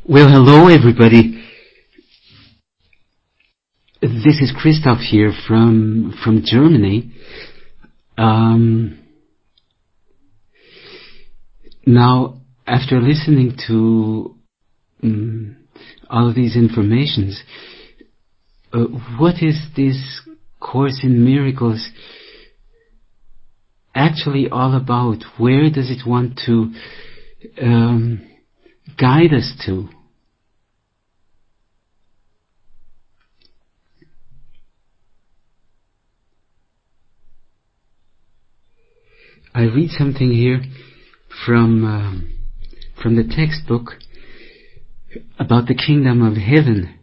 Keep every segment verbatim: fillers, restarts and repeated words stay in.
Well, hello everybody. This is Christoph here from from Germany. Um, now, after listening to um, all of these informations, uh, what is this Course in Miracles actually all about? Where does it want to um, guide us to? I read something here from um, from the textbook about the kingdom of heaven.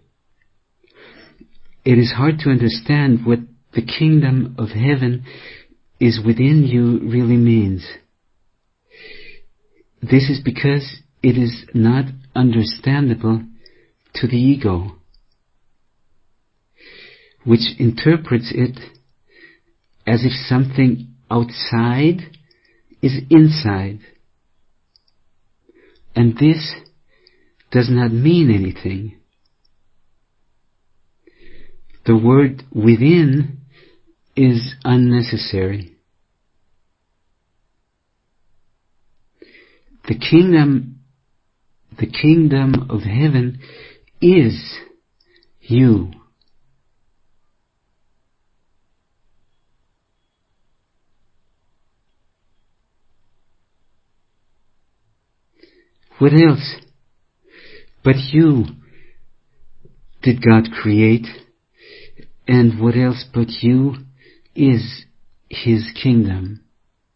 It is hard to understand what the kingdom of heaven is within you really means. This is because it is not understandable to the ego, which interprets it as if something outside is inside. And this does not mean anything. The word within is unnecessary. The kingdom, the kingdom of heaven is you. What else but you did God create? And what else but you is His kingdom?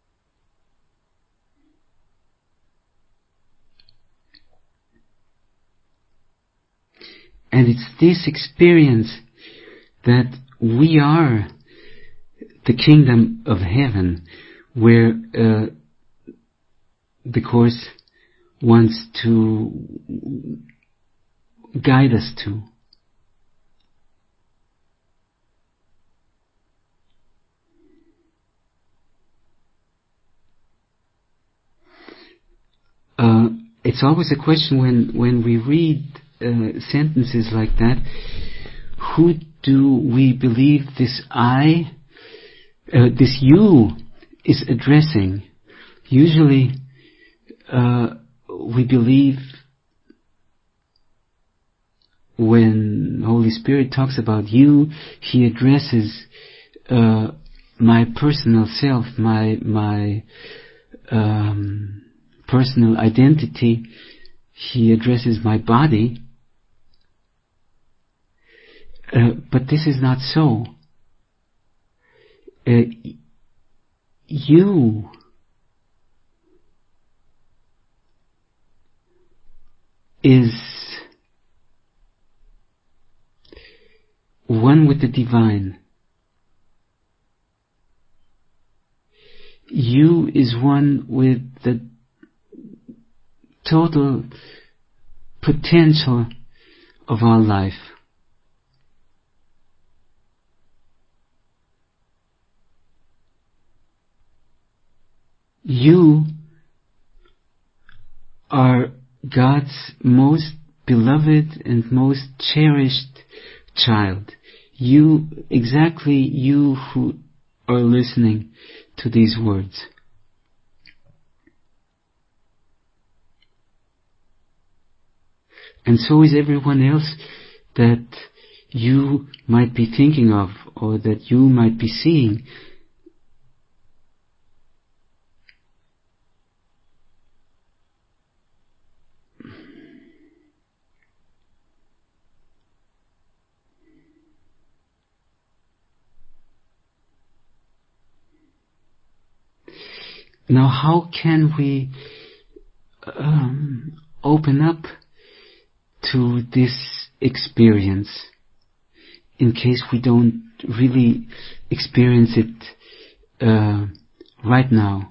And it's this experience that we are the kingdom of heaven, where uh, the Course wants to guide us to. Uh, it's always a question when, when we read uh, sentences like that, who do we believe this I, uh, this you is addressing? Usually uh, we believe when Holy Spirit talks about you, He addresses uh, my personal self, my my um, personal identity. He addresses my body. Uh, but this is not so. Uh, you is one with the divine. You is one with the total potential of our life. You are God's most beloved and most cherished child. You, exactly you who are listening to these words. And so is everyone else that you might be thinking of or that you might be seeing. Now, how can we um, open up to this experience in case we don't really experience it uh, right now?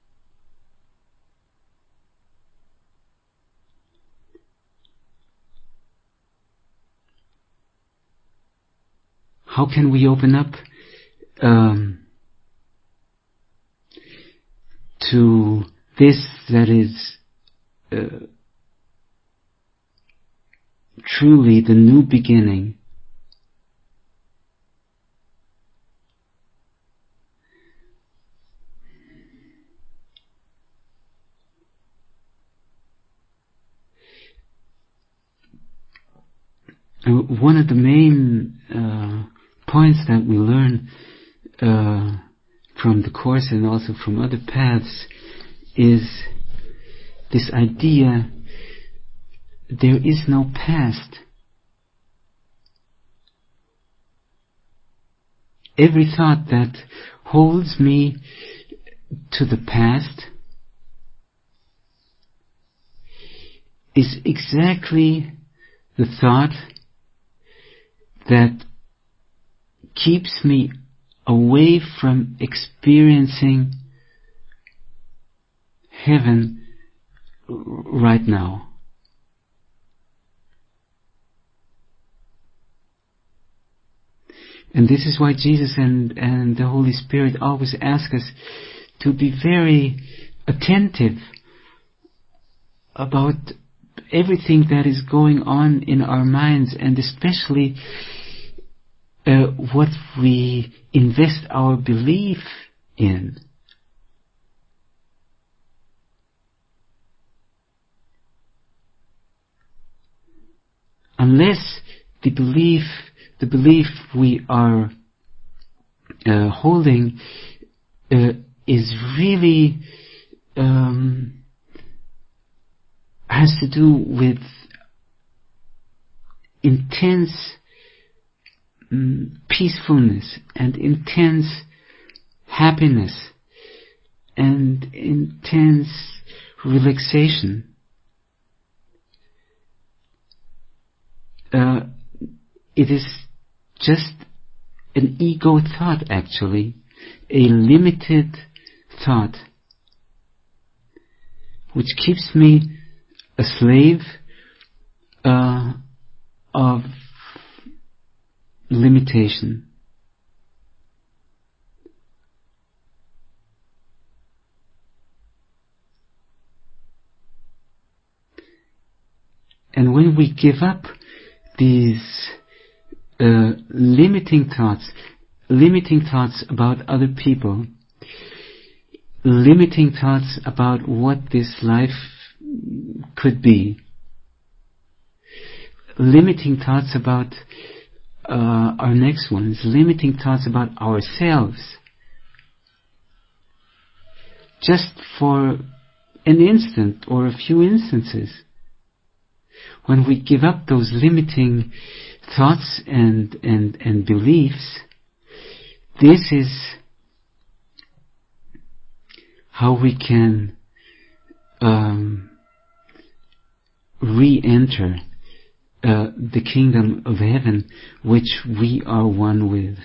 How can we open up um, to this that is uh, truly the new beginning. And one of the main uh, points that we learn uh, from the Course and also from other paths is this idea: there is no past. Every thought that holds me to the past is exactly the thought that keeps me away from experiencing heaven right now. And this is why Jesus and, and the Holy Spirit always ask us to be very attentive about everything that is going on in our minds, and especially uh, what we invest our belief in. Unless the belief, the belief we are uh, holding uh, is really um, has to do with intense um, peacefulness and intense happiness and intense relaxation. Uh, it is just an ego thought, actually, a limited thought, which keeps me a slave uh, of limitation. And when we give up these uh, limiting thoughts, limiting thoughts about other people, limiting thoughts about what this life could be, limiting thoughts about uh, our next ones, limiting thoughts about ourselves, just for an instant or a few instances. When we give up those limiting thoughts and, and, and beliefs, this is how we can um, re-enter uh, the kingdom of heaven, which we are one with.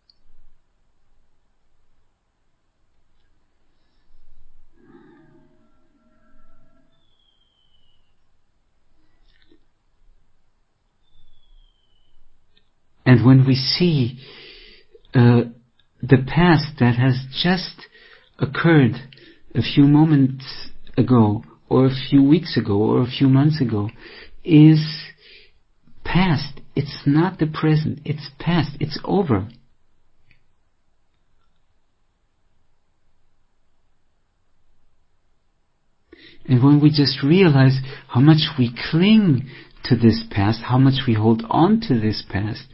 And when we see uh, the past that has just occurred a few moments ago, or a few weeks ago, or a few months ago, is past. It's not the present. It's past. It's over. And when we just realize how much we cling to this past, how much we hold on to this past,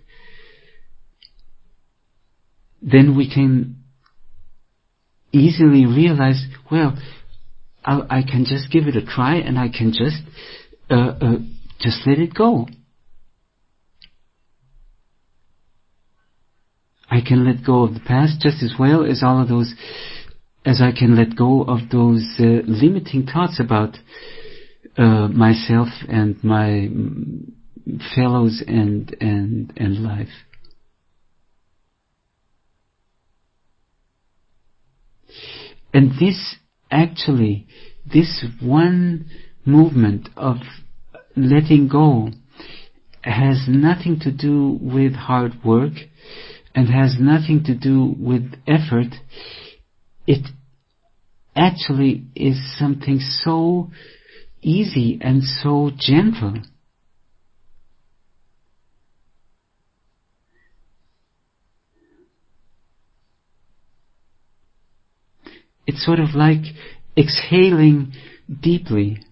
then we can easily realize, well, I'll, I can just give it a try, and I can just uh, uh, just let it go. I can let go of the past just as well as all of those, as I can let go of those uh, limiting thoughts about uh, myself and my fellows and and and life. And this actually, this one movement of letting go has nothing to do with hard work and has nothing to do with effort. It actually is something so easy and so gentle. it's sort of like exhaling deeply.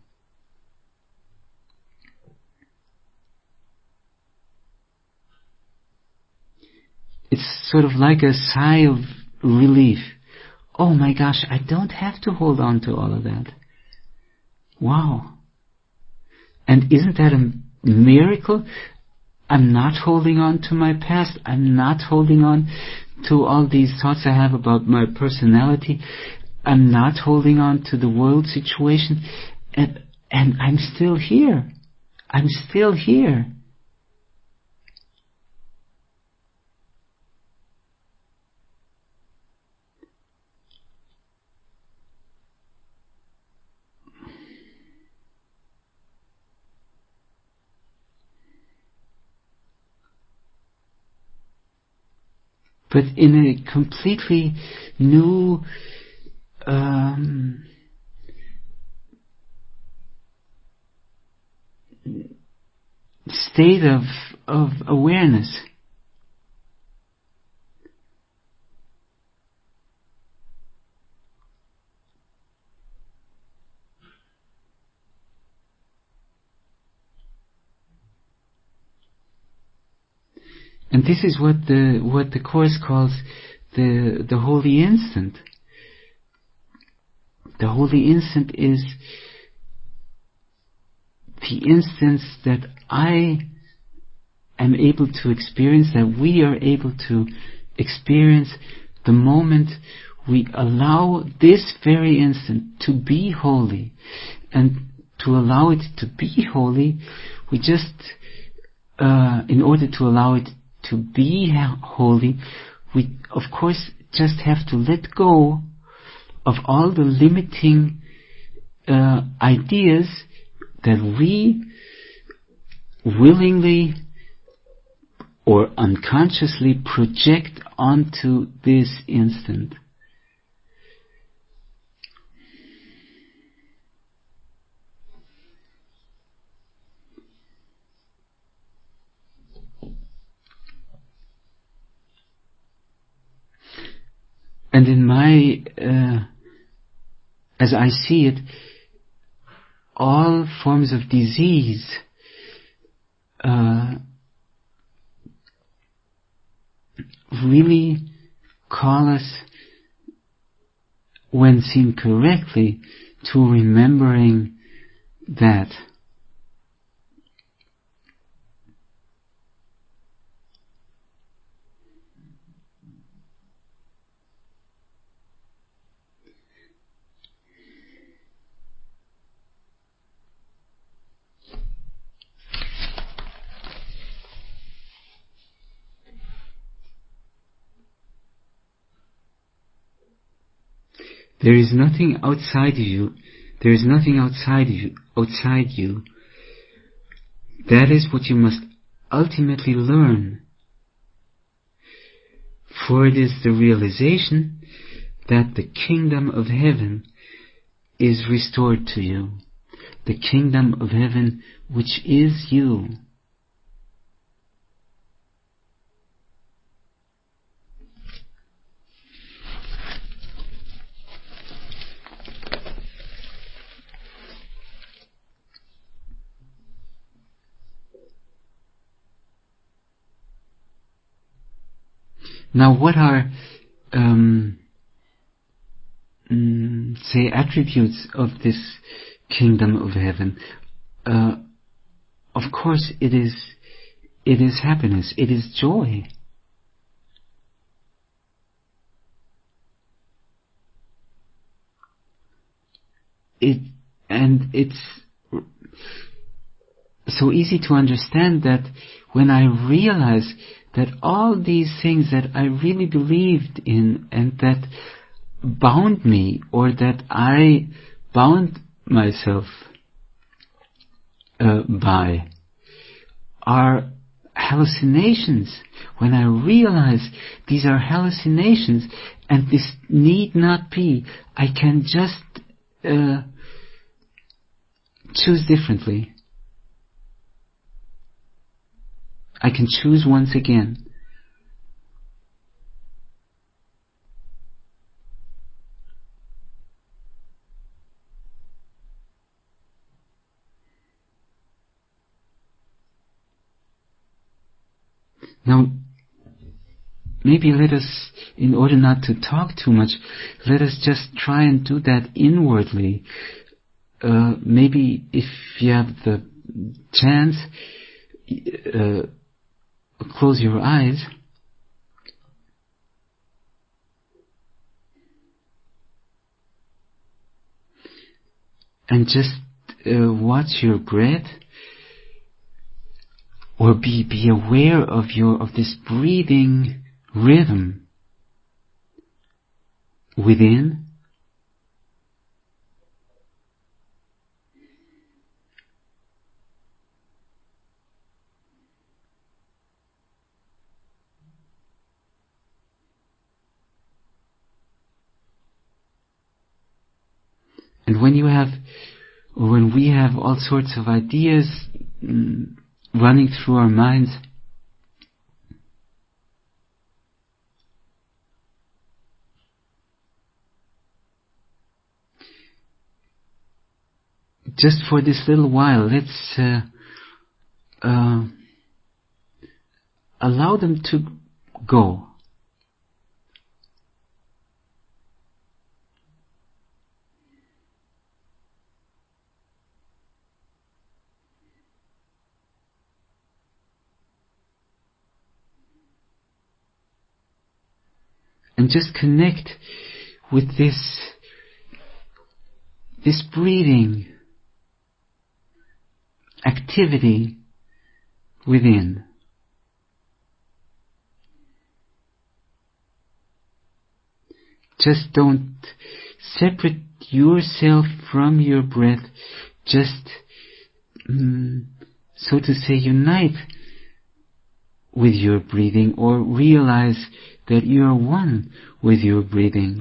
It's sort of like a sigh of relief. Oh my gosh, I don't have to hold on to all of that. Wow. And isn't that a miracle? I'm not holding on to my past. I'm not holding on to all these thoughts I have about my personality. I'm not holding on to the world situation. And, and I'm still here. I'm still here. But in a completely new um, state of of awareness. And this is what the what the Course calls the the holy instant. The holy instant is the instance that I am able to experience, that we are able to experience the moment we allow this very instant to be holy. And to allow it to be holy, we just, uh, in order to allow it to be holy, we of course just have to let go of all the limiting uh, ideas that we willingly or unconsciously project onto this instant. And in my, uh, as I see it, all forms of disease uh, really call us, when seen correctly, to remembering that. There is nothing outside of you. There is nothing outside of you. Outside you. That is what you must ultimately learn. For it is the realization that the kingdom of heaven is restored to you. The kingdom of heaven, which is you. Now, what are, um, mm, say, attributes of this kingdom of heaven? Uh, of course, it is, it is happiness. It is joy. It and it's so easy to understand that when I realize that all these things that I really believed in and that bound me, or that I bound myself uh, by, are hallucinations. When I realize these are hallucinations and this need not be, I can just uh, choose differently. I can choose once again. Now, maybe let us, in order not to talk too much, let us just try and do that inwardly. Uh, maybe if you have the chance, uh, close your eyes and just uh, watch your breath, or be be aware of your of this breathing rhythm within and when you have or when we have all sorts of ideas mm, running through our minds, just for this little while, let's uh, uh, allow them to go. And just connect with this this breathing activity within. Just don't separate yourself from your breath. Just, mm, so to say, unite with your breathing, or realize that you are one with your breathing.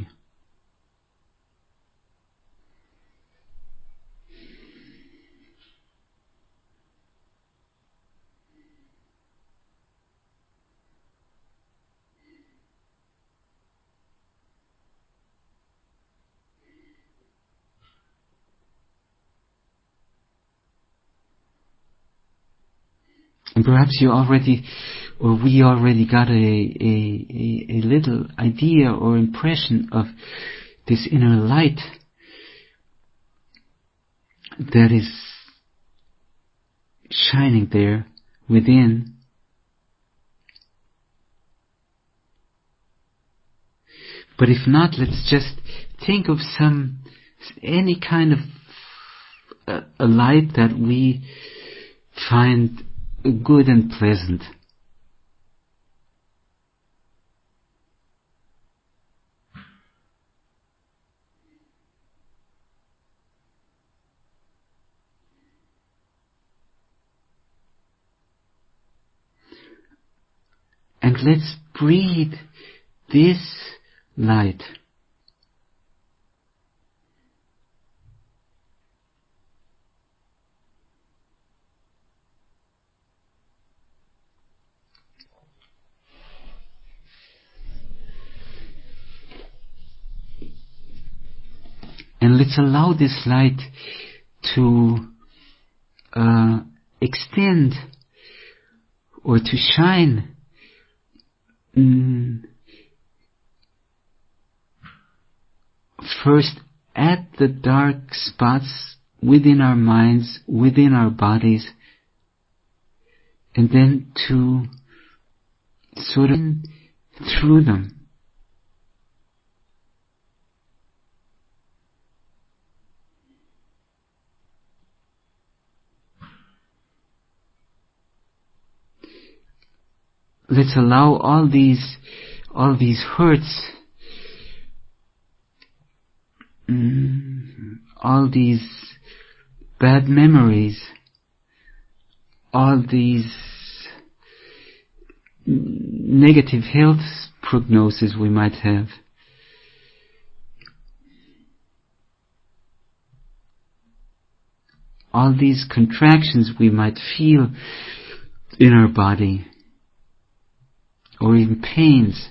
And perhaps you already, or we already got a, a, a, a little idea or impression of this inner light that is shining there within. But if not, let's just think of some, any kind of uh, a light that we find good and pleasant. And let's breathe this light. And let's allow this light to uh, extend or to shine mm, first at the dark spots within our minds, within our bodies, and then to sort of through them. Let's allow all these, all these hurts, mm, all these bad memories, all these negative health prognosis we might have, all these contractions we might feel in our body, or even pains.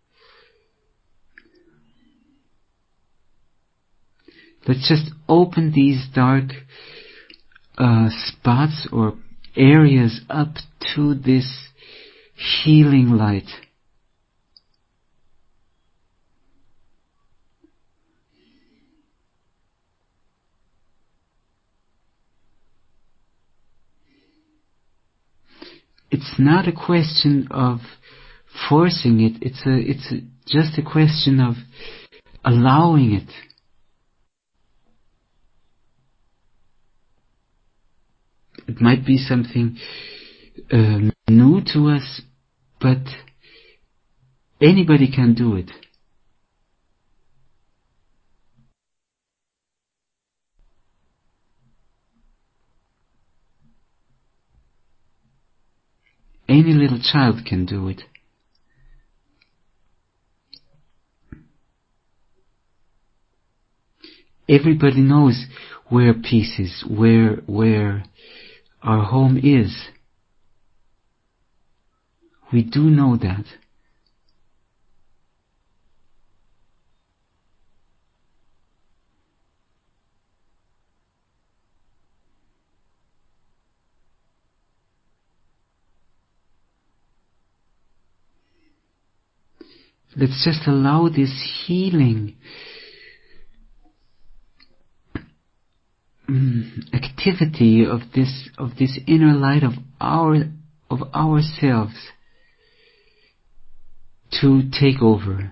Let's just open these dark uh, spots or areas up to this healing light. It's not a question of forcing it. It's a, it's a, just a question of allowing it. It might be something um, new to us, but anybody can do it. Any little child can do it. Everybody knows where peace is, where where our home is. We do know that. Let's just allow this healing mm, activity of this of this inner light of our of ourselves to take over.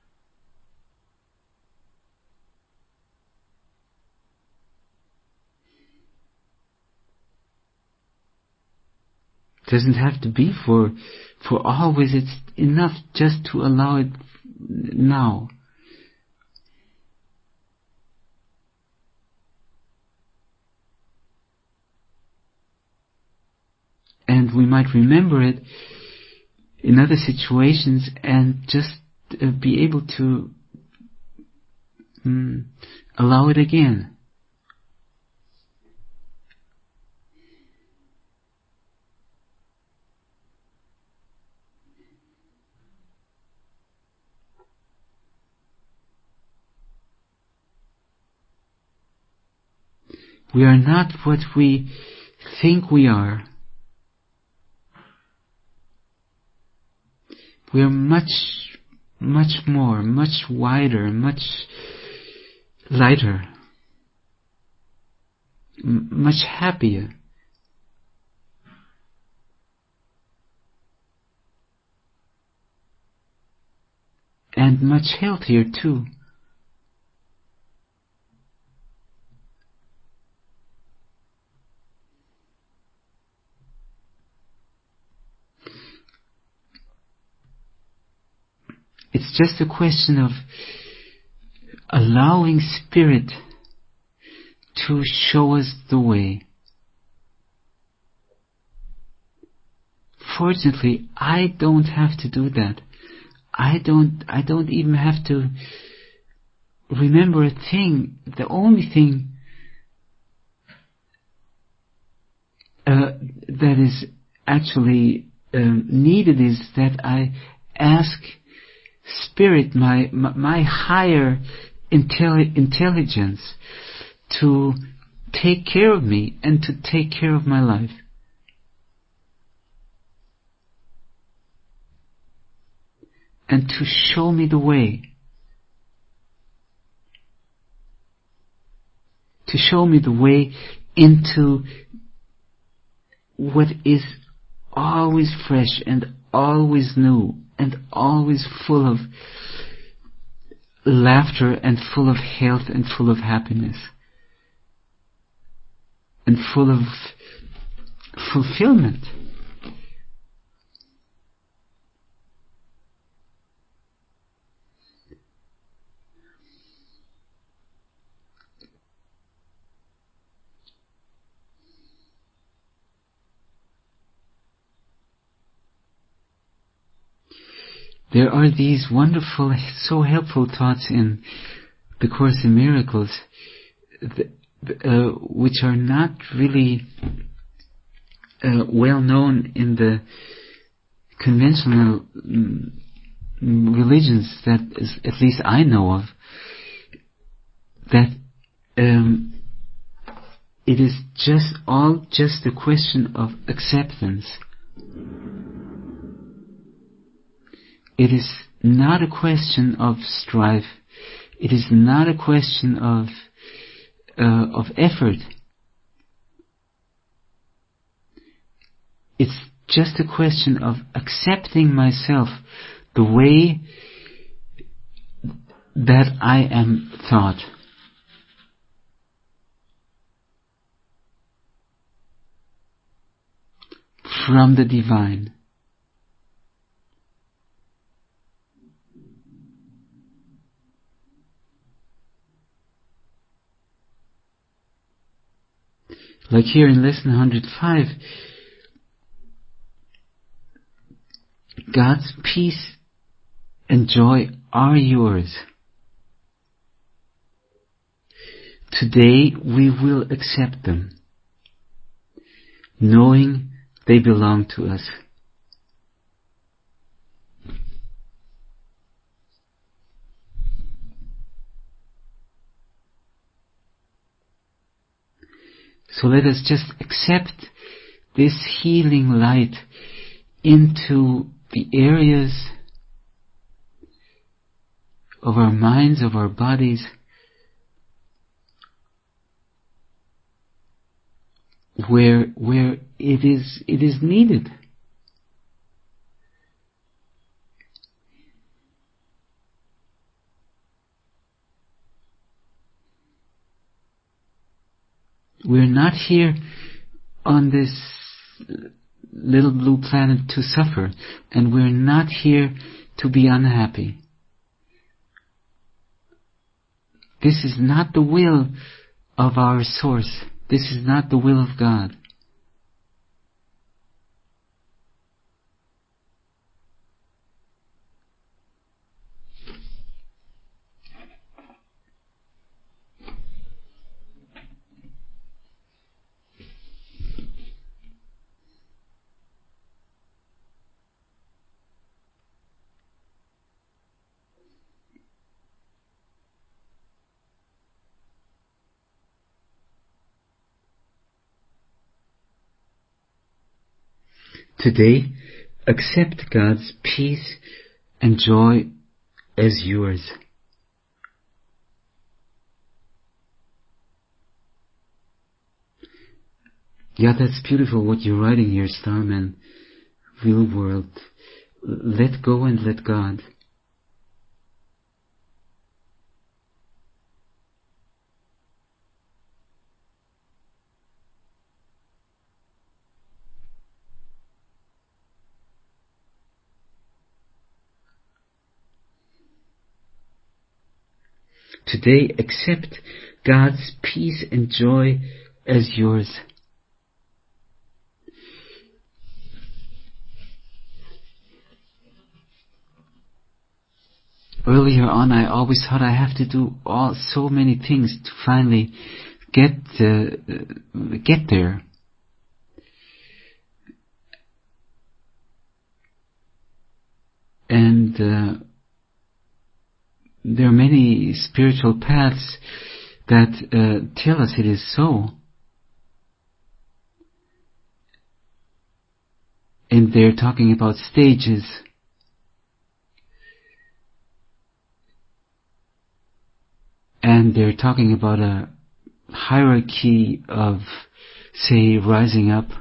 It doesn't have to be for for always. It's enough just to allow it now. And we might remember it in other situations and just uh, be able to um, allow it again. We are not what we think we are. We are much, much more, much wider, much lighter, m- much happier. And much healthier too. It's just a question of allowing Spirit to show us the way. Fortunately, I don't have to do that. I don't I don't even have to remember a thing. The only thing uh, that is actually um, needed is that I ask Spirit, my my, my higher intelli- intelligence, to take care of me and to take care of my life. And to show me the way. To show me the way into what is always fresh and always new and always full of laughter and full of health and full of happiness and full of fulfillment. There are these wonderful, so helpful thoughts in the Course in Miracles, uh, which are not really uh, well known in the conventional um, religions that is, at least I know of, that um, it is just all just a question of acceptance. It is not a question of strife. It is not a question of uh, of effort. It's just a question of accepting myself the way that I am thought. From the divine. Like here in lesson one hundred five, God's peace and joy are yours. Today we will accept them, knowing they belong to us. So let us just accept this healing light into the areas of our minds, of our bodies, where where it is it is needed. We're not here on this little blue planet to suffer, and we're not here to be unhappy. This is not the will of our source. This is not the will of God. Today, accept God's peace and joy as yours. Yeah, that's beautiful what you're writing here, Starman. Real world. Let go and let God. Today, accept God's peace and joy as yours. Earlier on, I always thought I have to do all so many things to finally get uh, get there. And uh, there are many spiritual paths that uh, tell us it is so. And they're talking about stages. And they're talking about a hierarchy of, say, rising up.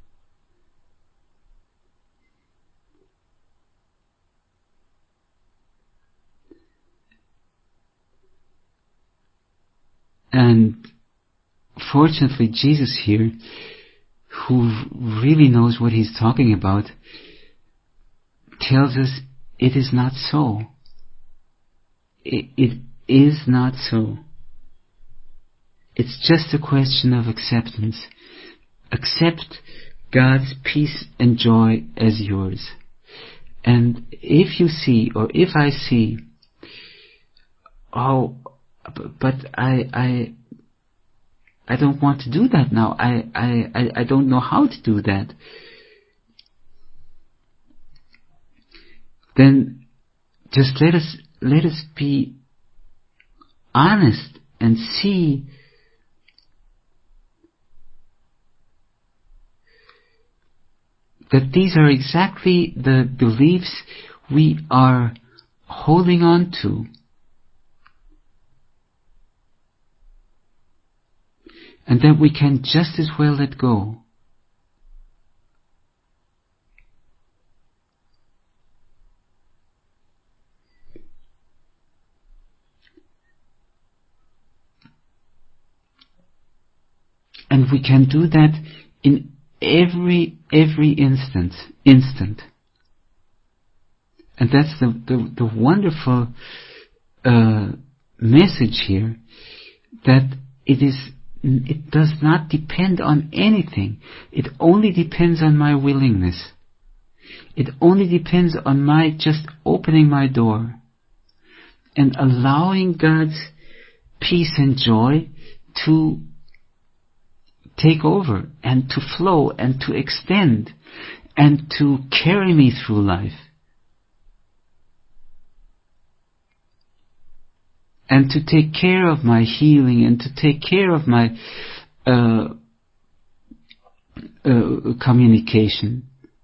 And fortunately, Jesus here, who really knows what he's talking about, tells us it is not so. It, it is not so. It's just a question of acceptance. Accept God's peace and joy as yours. And if you see, or if I see, oh, but I, I, I don't want to do that now. I, I, I don't know how to do that. Then just let us, let us be honest and see that these are exactly the beliefs we are holding on to. And that we can just as well let go. And we can do that in every every instant instant. And that's the the, the wonderful uh, message here, that it is it does not depend on anything. It only depends on my willingness. It only depends on my just opening my door and allowing God's peace and joy to take over and to flow and to extend and to carry me through life. And to take care of my healing and to take care of my uh, uh, communication.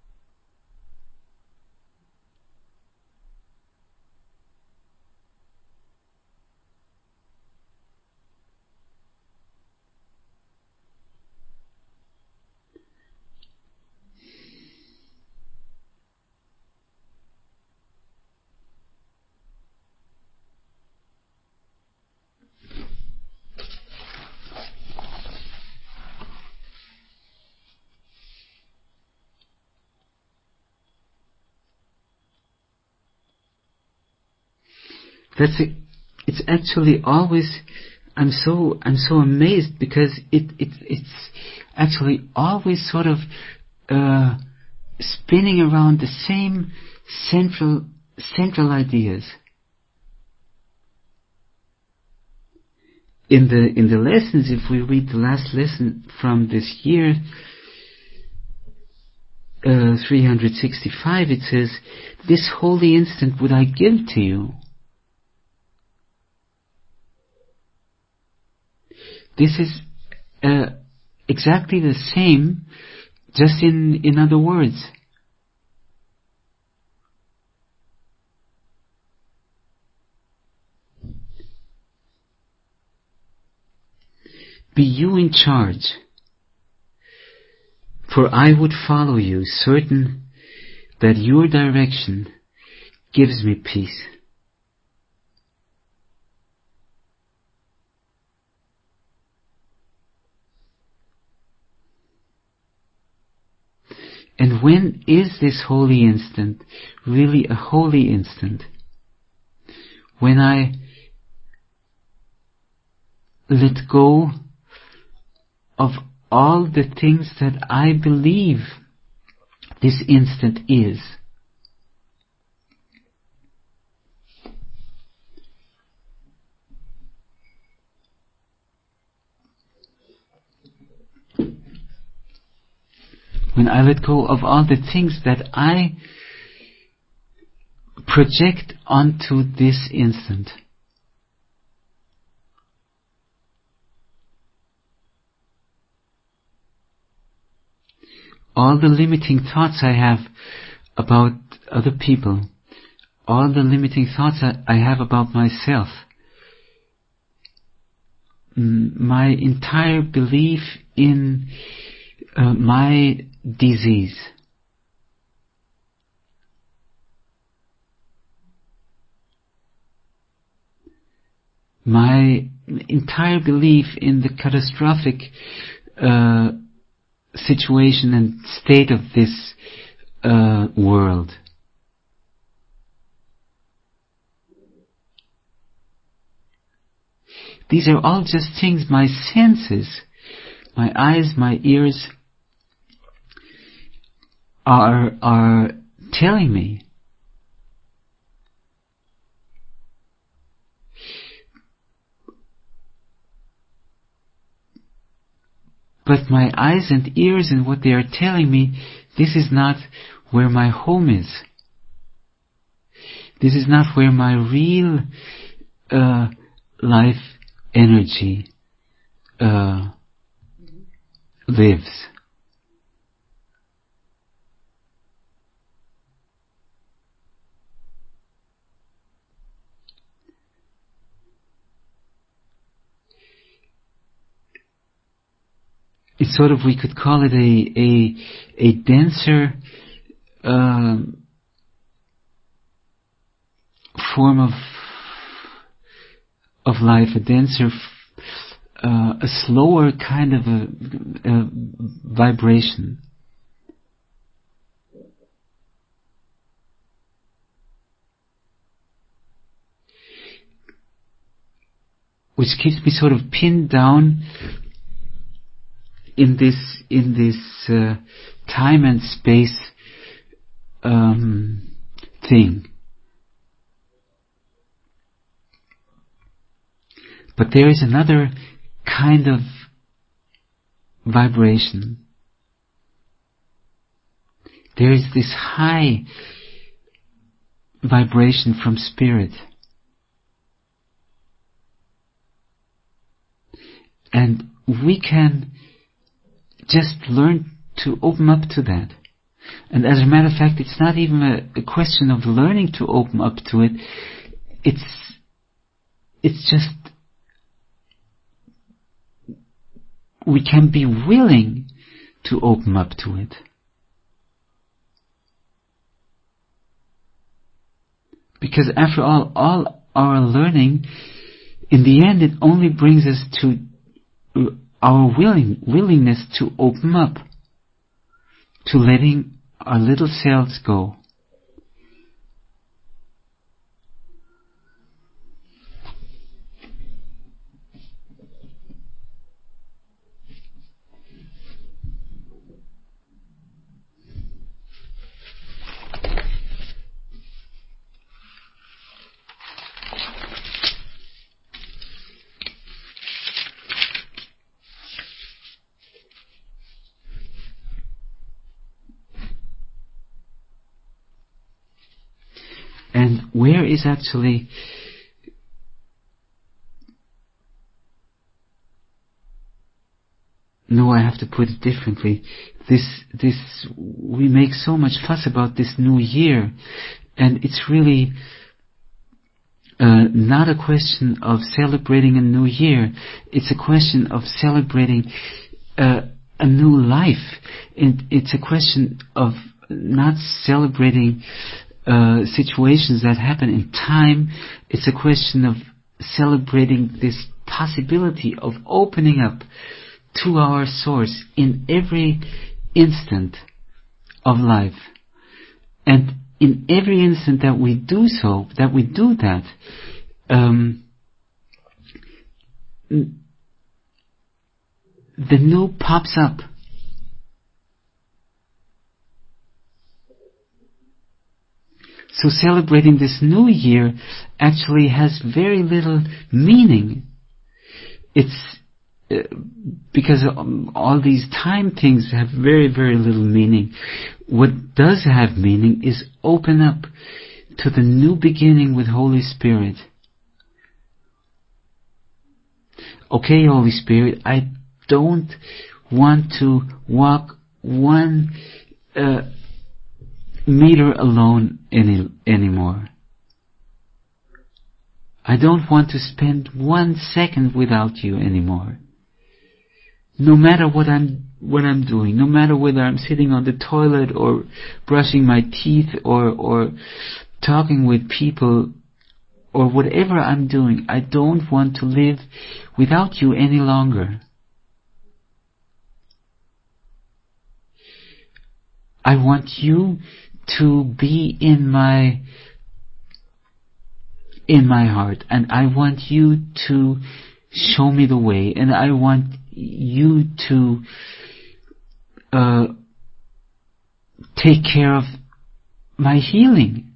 That's it. It's actually always, I'm so I'm so amazed because it it it's actually always sort of uh, spinning around the same central central ideas. In the in the lessons, if we read the last lesson from this year, uh, three hundred sixty-five, it says, "This holy instant would I give to you." This is uh, exactly the same, just in, in other words. Be you in charge, for I would follow you, certain that your direction gives me peace. And when is this holy instant really a holy instant? When I let go of all the things that I believe this instant is. When I let go of all the things that I project onto this instant. All the limiting thoughts I have about other people, all the limiting thoughts I have about myself, my entire belief in uh, my disease, my entire belief in the catastrophic uh, situation and state of this uh, world. These are all just things my senses, my eyes, my ears are are telling me. But my eyes and ears and what they are telling me, this is not where my home is. This is not where my real uh, life energy uh, lives. it's sort of, we could call it a a, a denser um, form of of life, a denser, uh, a slower kind of a, a vibration. Which keeps me sort of pinned down in this in this uh, time and space um, thing. But there is another kind of vibration. There is this high vibration from spirit. And we can just learn to open up to that. And as a matter of fact, it's not even a, a question of learning to open up to it. It's it's just we can be willing to open up to it. Because after all, all our learning, in the end, it only brings us to our willing willingness to open up, to letting our little selves go. And where is actually no, I have to put it differently. This, this, we make so much fuss about this new year, and it's really uh, not a question of celebrating a new year. It's a question of celebrating uh, a new life. And it's a question of not celebrating uh, situations that happen in time. It's a question of celebrating this possibility of opening up to our source in every instant of life. And in every instant that we do so, that we do that, um, the new pops up. So celebrating this new year actually has very little meaning. It's uh, because um, all these time things have very, very little meaning. What does have meaning is open up to the new beginning with Holy Spirit. Okay, Holy Spirit, I don't want to walk one uh, meter alone any anymore. I don't want to spend one second without you anymore. No matter what I'm what I'm doing, no matter whether I'm sitting on the toilet or brushing my teeth or or talking with people or whatever I'm doing, I don't want to live without you any longer. I want you to be in my in my heart, and I want you to show me the way, and I want you to uh, take care of my healing.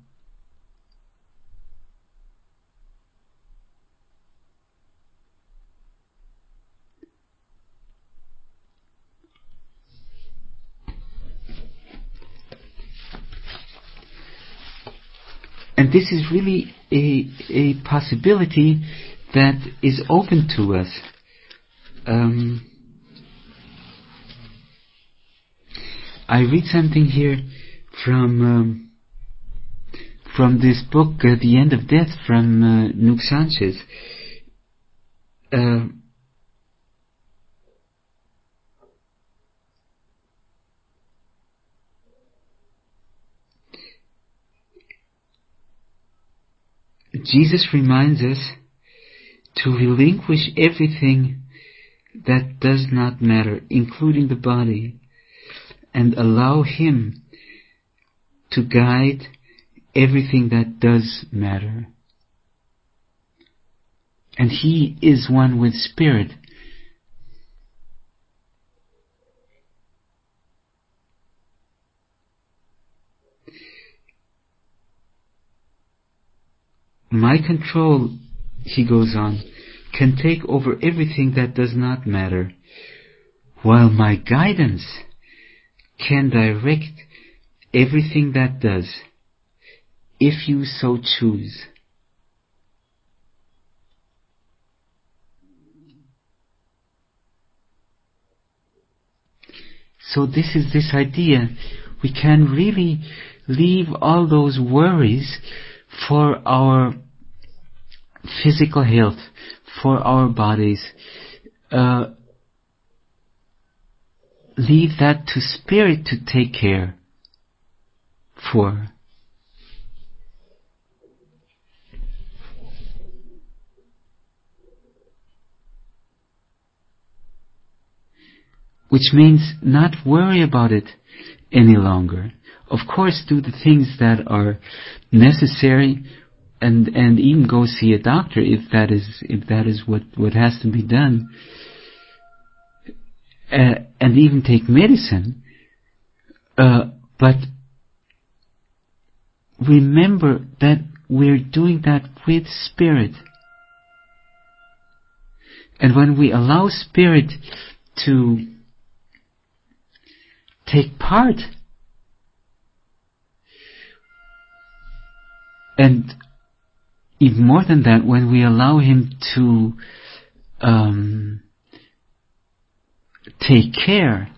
And this is really a, a possibility that is open to us. Um, I read something here from um, from this book, uh, The End of Death, from uh, Nuke Sanchez. Uh, Jesus reminds us to relinquish everything that does not matter, including the body, and allow Him to guide everything that does matter. And He is one with Spirit. My control, he goes on, can take over everything that does not matter, while my guidance can direct everything that does, if you so choose. So this is this idea. We can really leave all those worries for our physical health, for our bodies. Uh, leave that to Spirit to take care for. Which means not worry about it any longer. Of course, do the things that are necessary, and and even go see a doctor if that is if that is what, what has to be done, uh, and even take medicine. Uh, but remember that we're doing that with Spirit, and when we allow Spirit to take part, and even more than that, when we allow Him to um, take care,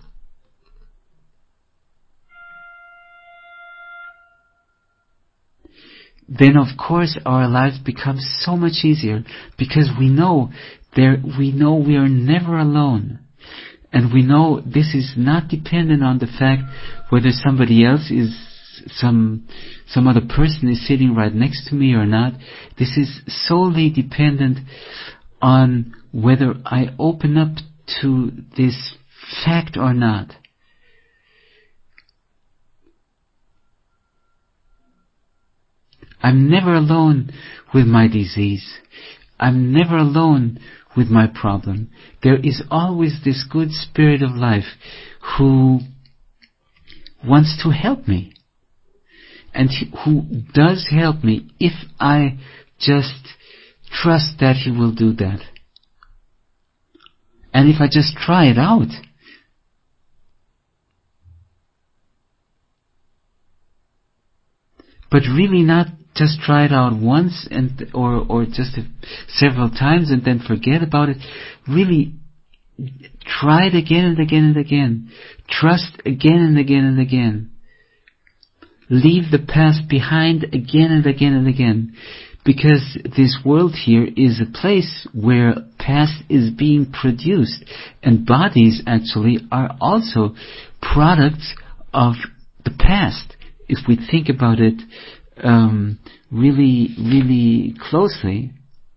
then of course our lives become so much easier, because we know there we know we are never alone, and we know this is not dependent on the fact whether somebody else is some some other person is sitting right next to me or not. This is solely dependent on whether I open up to this fact or not. I'm never alone with my disease. I'm never alone with my problem. There is always this good Spirit of life who wants to help me, and who does help me if I just trust that He will do that. And if I just try it out. But really not just try it out once and or or just a, several times and then forget about it. Really try it again and again and again. Trust again and again and again. Leave the past behind again and again and again. Because this world here is a place where past is being produced, and bodies actually are also products of the past. If we think about it um, really, really closely,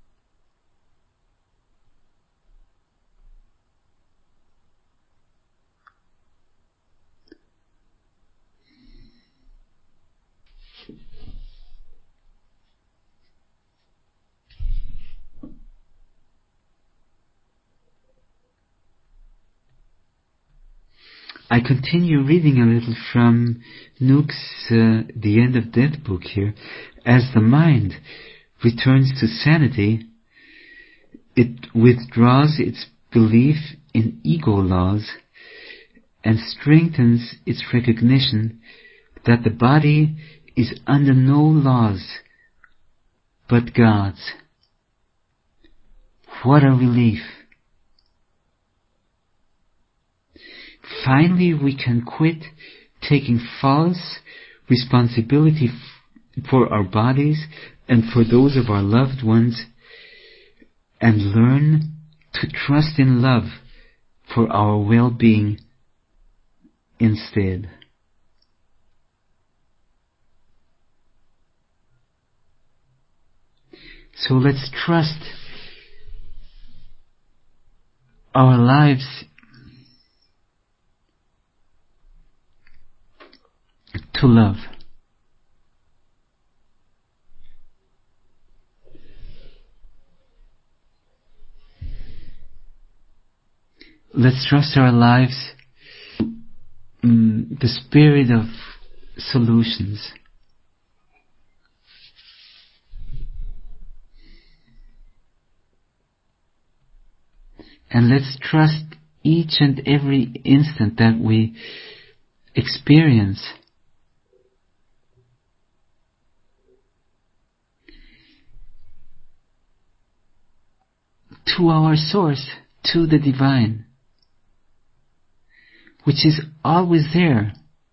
I continue reading a little from Nook's uh, The End of Death book here. As the mind returns to sanity, it withdraws its belief in ego laws and strengthens its recognition that the body is under no laws but God's. What a relief! Finally, we can quit taking false responsibility f- for our bodies and for those of our loved ones, and learn to trust in love for our well-being instead. So let's trust our lives to love. Let's trust our lives um, the spirit of solutions. And let's trust each and every instant that we experience to our source, to the divine, which is always there.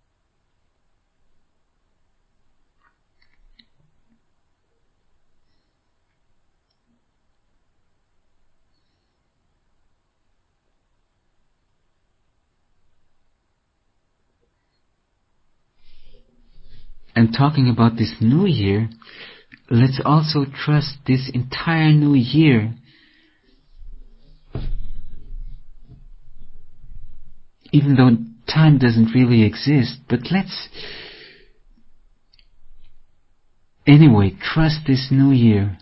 And talking about this new year, let's also trust this entire new year, even though time doesn't really exist, but let's anyway trust this new year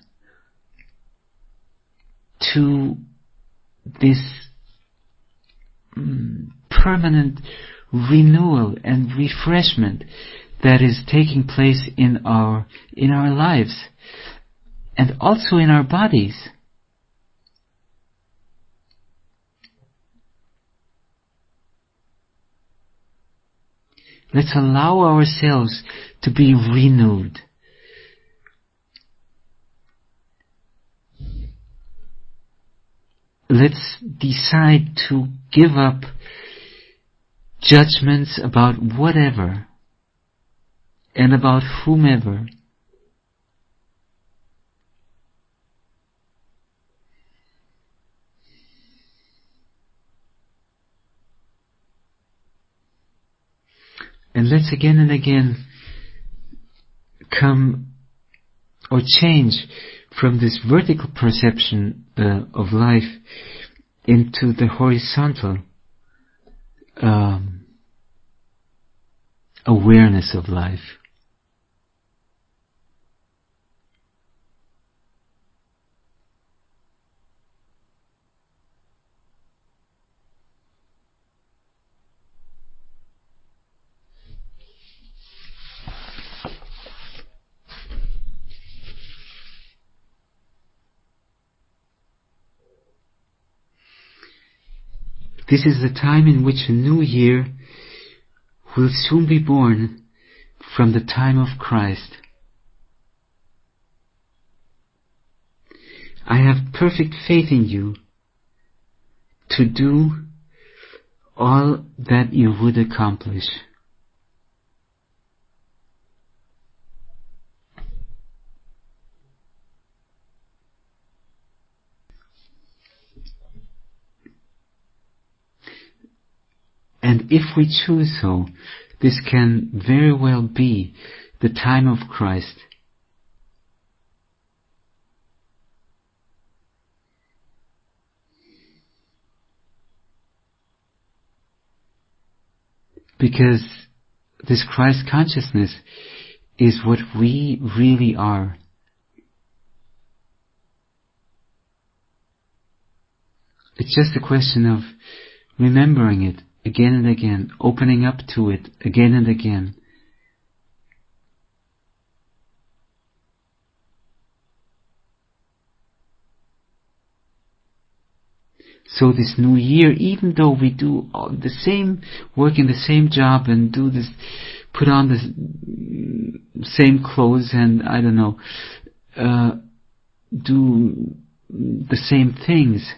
to this um, permanent renewal and refreshment that is taking place in our in our lives and also in our bodies. Let's allow ourselves to be renewed. Let's decide to give up judgments about whatever and about whomever. And let's again and again come or change from this vertical perception uh, of life into the horizontal um, awareness of life. This is the time in which a new year will soon be born from the time of Christ. I have perfect faith in you to do all that you would accomplish. And if we choose so, this can very well be the time of Christ. Because this Christ consciousness is what we really are. It's just a question of remembering it again and again, opening up to it again and again. So this new year, even though we do all the same work in the same job and do this, put on the same clothes and I don't know, uh, do the same things,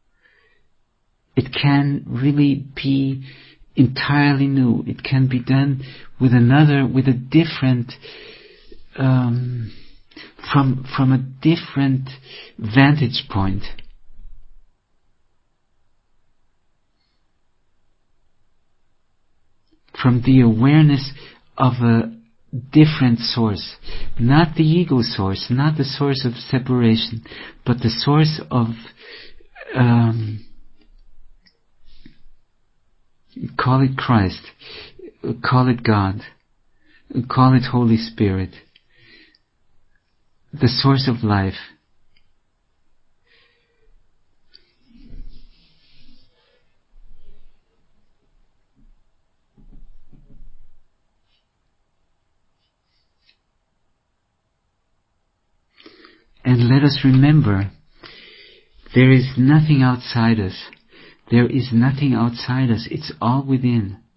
it can really be entirely new. It can be done with another, with a different, um, from from a different vantage point. From the awareness of a different source. Not the ego source, not the source of separation, but the source of um, call it Christ, call it God, call it Holy Spirit, the source of life. And let us remember, there is nothing outside us. There is nothing outside us. It's all within.